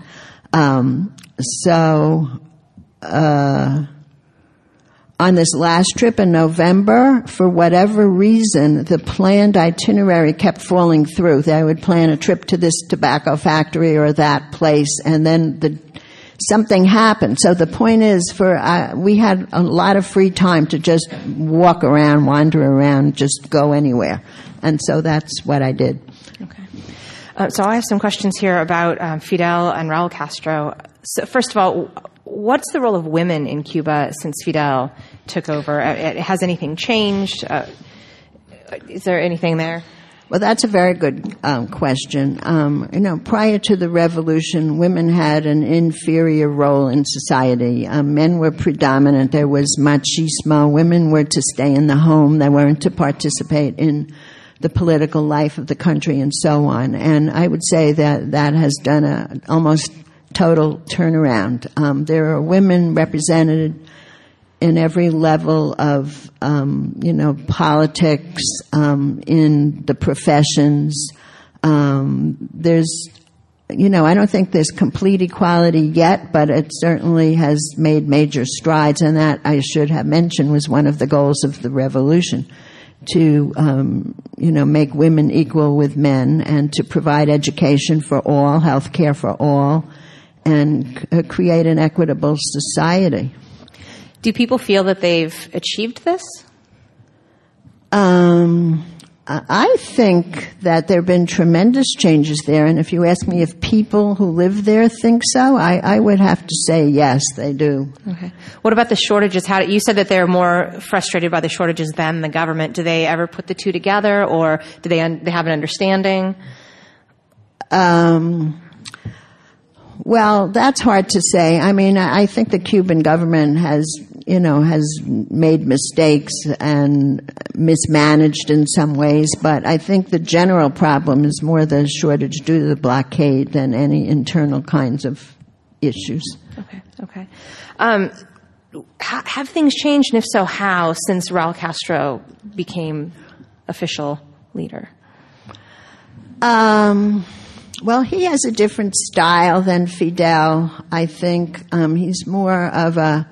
On this last trip in November, for whatever reason, the planned itinerary kept falling through. They would plan a trip to this tobacco factory or that place, and then something happened. So the point is, we had a lot of free time to just walk around, wander around, just go anywhere. And so that's what I did. Okay. So I have some questions here about Fidel and Raul Castro. So first of all, what's the role of women in Cuba since Fidel took over? Has anything changed? Is there anything there? Well, that's a very good question. Prior to the revolution, women had an inferior role in society. Men were predominant. There was machismo. Women were to stay in the home. They weren't to participate in the political life of the country and so on. And I would say that has done a almost total turnaround. There are women represented in every level of, politics, in the professions. There's, I don't think there's complete equality yet, but it certainly has made major strides, and that, I should have mentioned, was one of the goals of the revolution, to, make women equal with men and to provide education for all, health care for all, and create an equitable society. Do people feel that they've achieved this? I think that there have been tremendous changes there, and if you ask me if people who live there think so, I would have to say yes, they do. Okay. What about the shortages? You said that they're more frustrated by the shortages than the government. Do they ever put the two together, or do they have an understanding? Well, that's hard to say. I mean, I think the Cuban government has made mistakes and mismanaged in some ways, but I think the general problem is more the shortage due to the blockade than any internal kinds of issues. Okay. Have things changed, and if so, how, since Raul Castro became official leader? Well, he has a different style than Fidel. I think he's more of a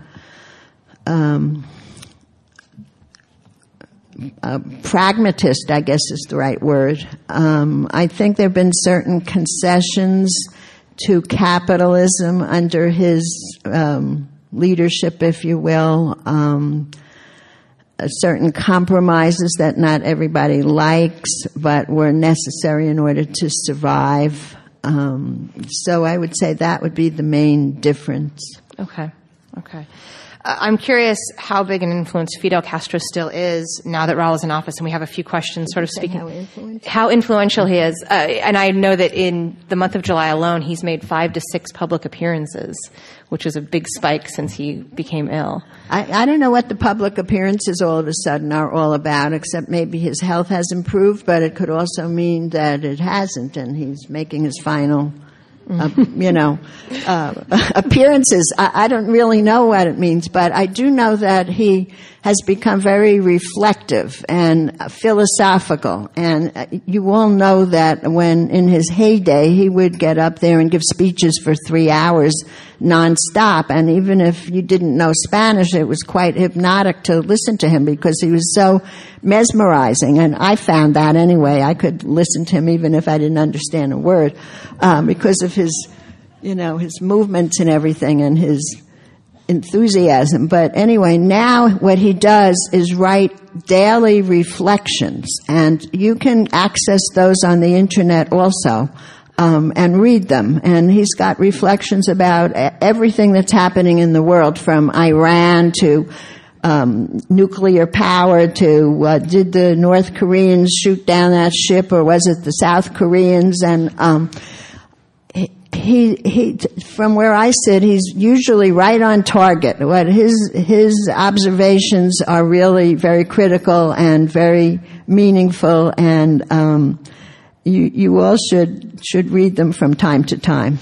pragmatist, I guess is the right word. I think there have been certain concessions to capitalism under his leadership, if you will. Certain compromises that not everybody likes, but were necessary in order to survive. So I would say that would be the main difference. Okay. I'm curious how big an influence Fidel Castro still is now that Raul is in office, and we have a few questions sort of speaking. How influential he is. And I know that in the month of July alone, he's made 5 to 6 public appearances, which is a big spike since he became ill. I don't know what the public appearances all of a sudden are all about, except maybe his health has improved, but it could also mean that it hasn't, and he's making his final appearances. I don't really know what it means, but I do know that he has become very reflective and philosophical. And you all know that when in his heyday, he would get up there and give speeches for 3 hours nonstop. And even if you didn't know Spanish, it was quite hypnotic to listen to him because he was so mesmerizing. And I found that anyway. I could listen to him even if I didn't understand a word, because of his, his movements and everything and his enthusiasm. But anyway, now what he does is write daily reflections, and you can access those on the internet also, and read them. And he's got reflections about everything that's happening in the world, from Iran to nuclear power to did the North Koreans shoot down that ship, or was it the South Koreans? And he from where I sit, he's usually right on target. What his observations are really very critical and very meaningful, and you all should read them from time to time.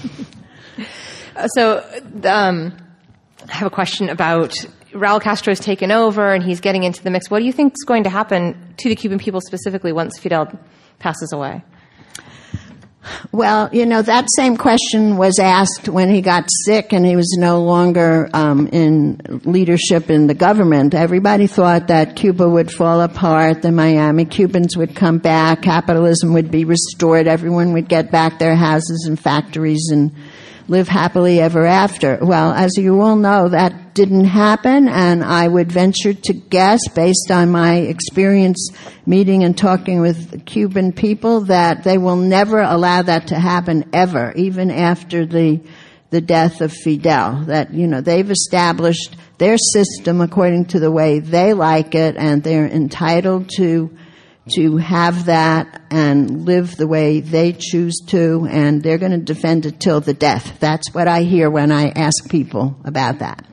So I have a question about Raul Castro's taken over and he's getting into the mix. What do you think is going to happen to the Cuban people specifically once Fidel passes away? Well, that same question was asked when he got sick and he was no longer in leadership in the government. Everybody thought that Cuba would fall apart, the Miami Cubans would come back, capitalism would be restored, everyone would get back their houses and factories and live happily ever after. Well, as you all know, that didn't happen, and I would venture to guess, based on my experience meeting and talking with Cuban people, that they will never allow that to happen ever, even after the death of Fidel. That, they've established their system according to the way they like it, and they're entitled to have that and live the way they choose to, and they're going to defend it till the death. That's what I hear when I ask people about that.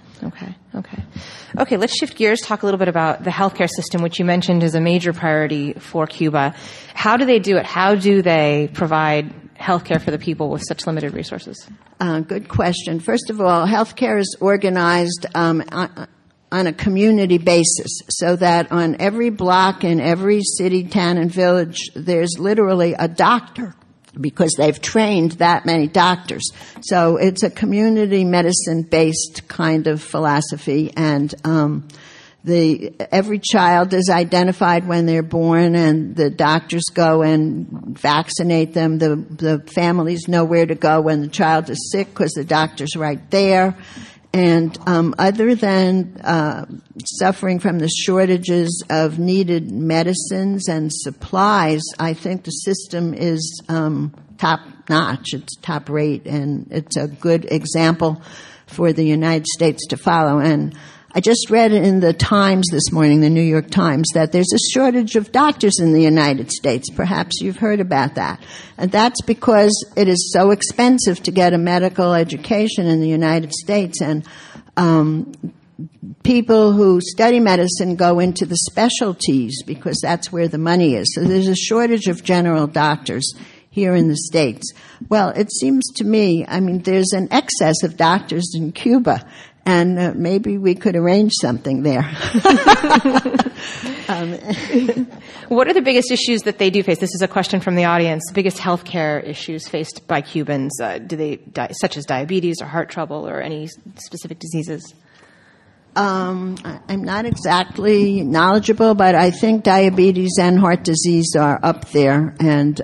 Okay, let's shift gears, talk a little bit about the healthcare system, which you mentioned is a major priority for Cuba. How do they do it? How do they provide healthcare for the people with such limited resources? Good question. First of all, healthcare is organized on a community basis, so that on every block in every city, town, and village, there's literally a doctor, because they've trained that many doctors. So it's a community medicine-based kind of philosophy, and every child is identified when they're born, and the doctors go and vaccinate them. The families know where to go when the child is sick because the doctor's right there. And other than suffering from the shortages of needed medicines and supplies, I think the system is top-notch. It's top-rate, and it's a good example for the United States to follow. And I just read in the Times this morning, the New York Times, that there's a shortage of doctors in the United States. Perhaps you've heard about that. And that's because it is so expensive to get a medical education in the United States. And people who study medicine go into the specialties because that's where the money is. So there's a shortage of general doctors here in the States. Well, it seems to me, there's an excess of doctors in Cuba. And maybe we could arrange something there. What are the biggest issues that they do face? This is a question from the audience. The biggest healthcare issues faced by Cubans, such as diabetes or heart trouble or any specific diseases? I'm not exactly knowledgeable, but I think diabetes and heart disease are up there. And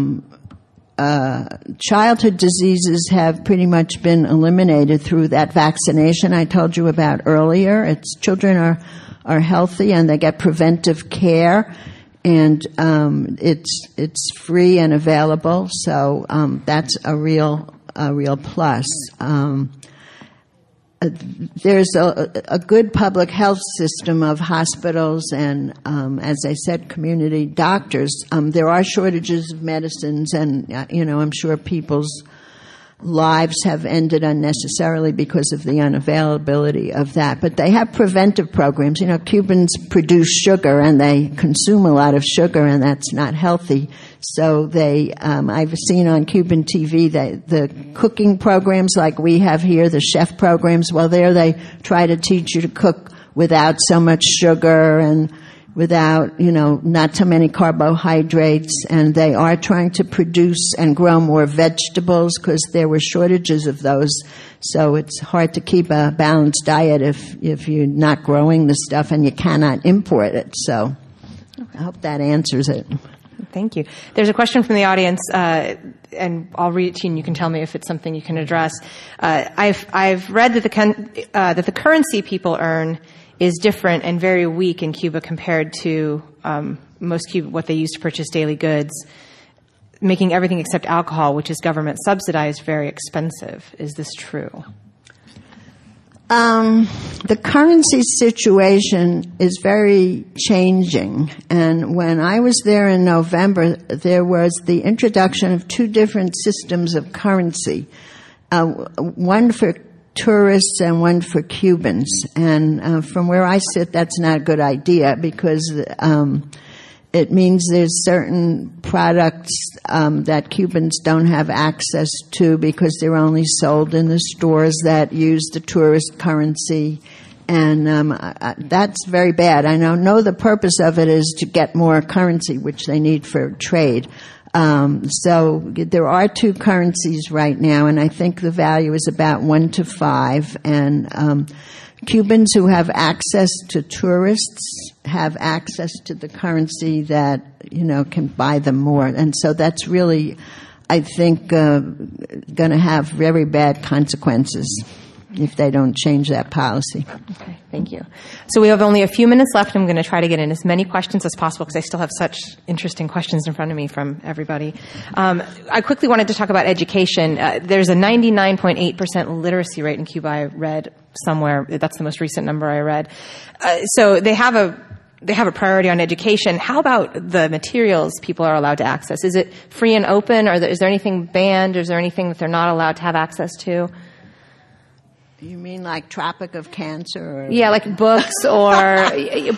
childhood diseases have pretty much been eliminated through that vaccination I told you about earlier. Children are healthy and they get preventive care, and it's free and available. So that's a real plus. there's a good public health system of hospitals and, as I said, community doctors. There are shortages of medicines, and I'm sure people's lives have ended unnecessarily because of the unavailability of that. But they have preventive programs. Cubans produce sugar and they consume a lot of sugar, and that's not healthy. So I've seen on Cuban TV the cooking programs like we have here, the chef programs. Well, there they try to teach you to cook without so much sugar and without, not so many carbohydrates, and they are trying to produce and grow more vegetables because there were shortages of those. So it's hard to keep a balanced diet if you're not growing the stuff and you cannot import it. So I hope that answers it. Thank you. There's a question from the audience, and I'll read it to you, and you can tell me if it's something you can address. I've read that the currency people earn is different and very weak in Cuba compared to most Cuba, what they use to purchase daily goods, making everything except alcohol, which is government subsidized, very expensive. Is this true? The currency situation is very changing, and when I was there in November, there was the introduction of two different systems of currency, one for tourists and one for Cubans. And from where I sit, that's not a good idea because it means there's certain products that Cubans don't have access to because they're only sold in the stores that use the tourist currency. And that's very bad. I know the purpose of it is to get more currency, which they need for trade. So there are two currencies right now, and I think the value is about 1 to 5. And Cubans who have access to tourists have access to the currency that can buy them more, and so that's really, I think, going to have very bad consequences if they don't change that policy. Okay, thank you. So we have only a few minutes left. I'm going to try to get in as many questions as possible because I still have such interesting questions in front of me from everybody. I quickly wanted to talk about education. There's a 99.8% literacy rate in Cuba, I read somewhere. That's the most recent number I read. So they have a priority on education. How about the materials people are allowed to access? Is it free and open, or is there anything banned? Is there anything that they're not allowed to have access to? You mean like Tropic of Cancer? Or? Yeah, like books or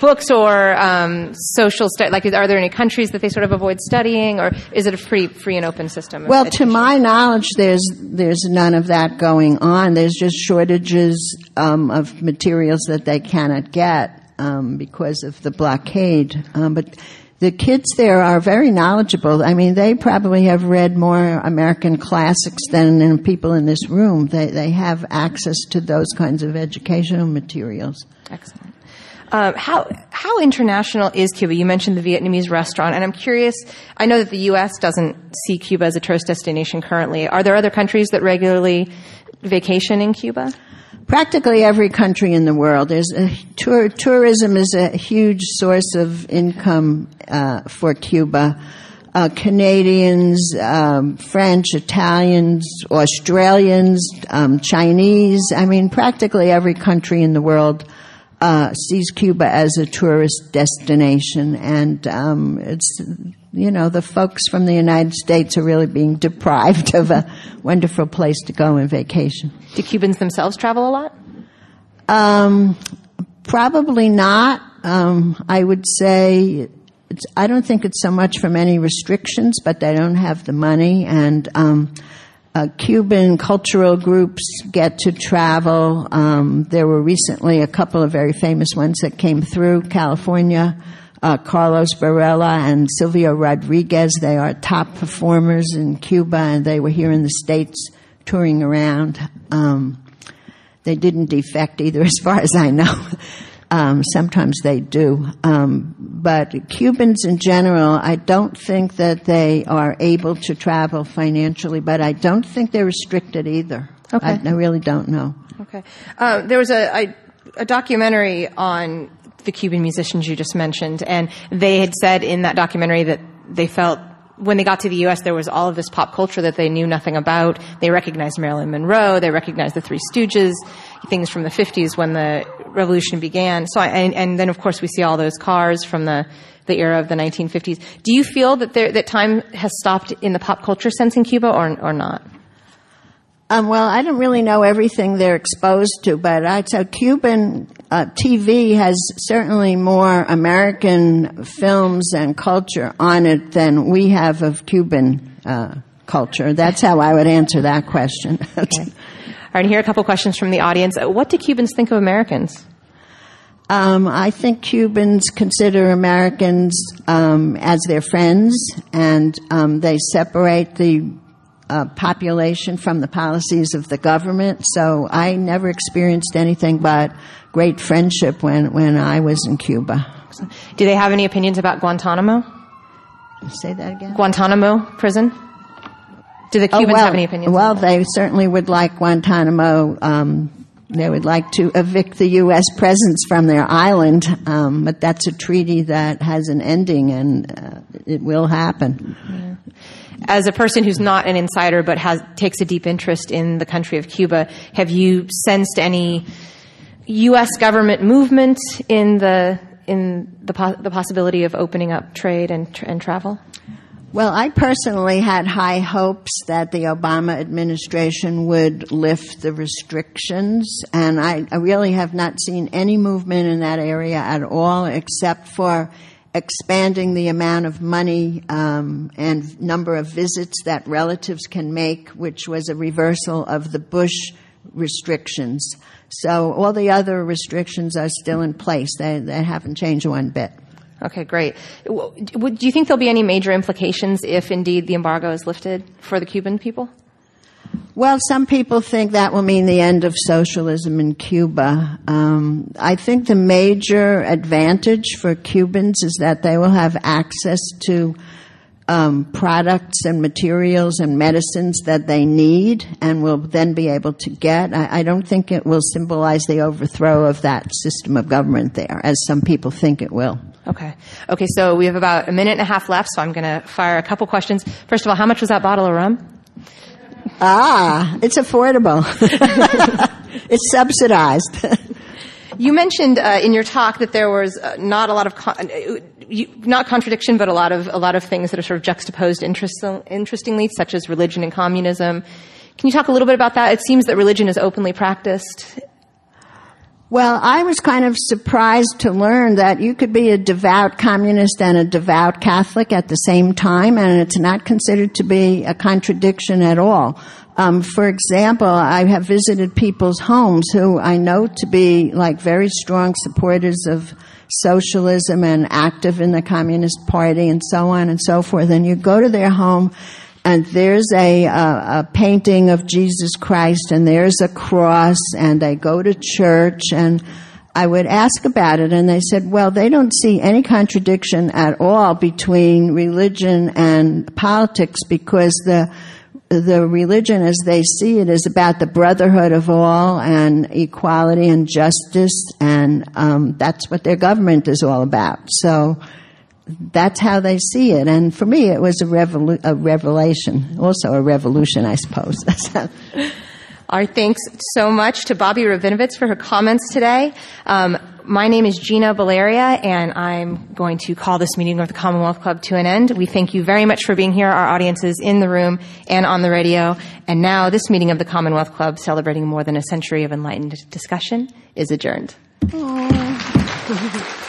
social study. Like, are there any countries that they sort of avoid studying, or is it a free and open system? Well, to my knowledge, there's none of that going on. There's just shortages of materials that they cannot get because of the blockade. But the kids there are very knowledgeable. I mean, they probably have read more American classics than people in this room. They have access to those kinds of educational materials. Excellent. How international is Cuba? You mentioned the Vietnamese restaurant, and I'm curious, I know that the U.S. doesn't see Cuba as a tourist destination currently. Are there other countries that regularly vacation in Cuba? Practically every country in the world. There's tourism is a huge source of income for Cuba. Canadians, French, Italians, Australians, Chinese. I mean, practically every country in the world sees Cuba as a tourist destination, and it's the folks from the United States are really being deprived of a wonderful place to go on vacation. Do Cubans themselves travel a lot? Probably not. I would say I don't think it's so much from any restrictions, but they don't have the money, and Cuban cultural groups get to travel. There were recently a couple of very famous ones that came through California. Carlos Varela and Silvio Rodriguez, they are top performers in Cuba, and they were here in the States touring around. They didn't defect either, as far as I know. Sometimes they do. But Cubans in general, I don't think that they are able to travel financially, but I don't think they're restricted either. Okay. I really don't know. Okay. There was a documentary on the Cuban musicians you just mentioned, and they had said in that documentary that they felt when they got to the U.S., there was all of this pop culture that they knew nothing about. They recognized Marilyn Monroe. They recognized the Three Stooges, things from the 50s when the revolution began. So, and then, of course, we see all those cars from the era of the 1950s. Do you feel that time has stopped in the pop culture sense in Cuba or not? Well, I don't really know everything they're exposed to, but I'd say Cuban TV has certainly more American films and culture on it than we have of Cuban culture. That's how I would answer that question. Okay. All right, here are a couple questions from the audience. What do Cubans think of Americans? I think Cubans consider Americans as their friends, and they separate the population from the policies of the government. So I never experienced anything but great friendship when I was in Cuba. Do they have any opinions about Guantanamo? Say that again? Guantanamo prison? Do the Cubans have any opinions? Well, they certainly would like Guantanamo. They would like to evict the U.S. presence from their island, but that's a treaty that has an ending, and it will happen. Yeah. As a person who's not an insider but takes a deep interest in the country of Cuba, have you sensed any U.S. government movement in the possibility of opening up trade and travel? Well, I personally had high hopes that the Obama administration would lift the restrictions, and I really have not seen any movement in that area at all, except for expanding the amount of money and number of visits that relatives can make, which was a reversal of the Bush restrictions. So all the other restrictions are still in place. They haven't changed one bit. Okay, great. Do you think there'll be any major implications if indeed the embargo is lifted for the Cuban people? Well, some people think that will mean the end of socialism in Cuba. I think the major advantage for Cubans is that they will have access to products and materials and medicines that they need and will then be able to get. I don't think it will symbolize the overthrow of that system of government there, as some people think it will. Okay, so we have about a minute and a half left, so I'm going to fire a couple questions. First of all, how much was that bottle of rum? It's affordable. It's subsidized. You mentioned in your talk that there was not a lot of not contradiction, but a lot of things that are sort of juxtaposed interestingly, such as religion and communism. Can you talk a little bit about that? It seems that religion is openly practiced. Well, I was kind of surprised to learn that you could be a devout communist and a devout Catholic at the same time, and it's not considered to be a contradiction at all. For example, I have visited people's homes who I know to be like very strong supporters of socialism and active in the Communist Party and so on and so forth, and you go to their home and there's a painting of Jesus Christ, and there's a cross, and they go to church, and I would ask about it, and they said, well, they don't see any contradiction at all between religion and politics, because the religion as they see it is about the brotherhood of all and equality and justice, and that's what their government is all about. So that's how they see it. And for me, it was a revelation, also a revolution, I suppose. Our thanks so much to Bobby Rabinovitz for her comments today. My name is Gina Baleria, and I'm going to call this meeting of the Commonwealth Club to an end. We thank you very much for being here, our audiences in the room and on the radio. And now this meeting of the Commonwealth Club, celebrating more than a century of enlightened discussion, is adjourned.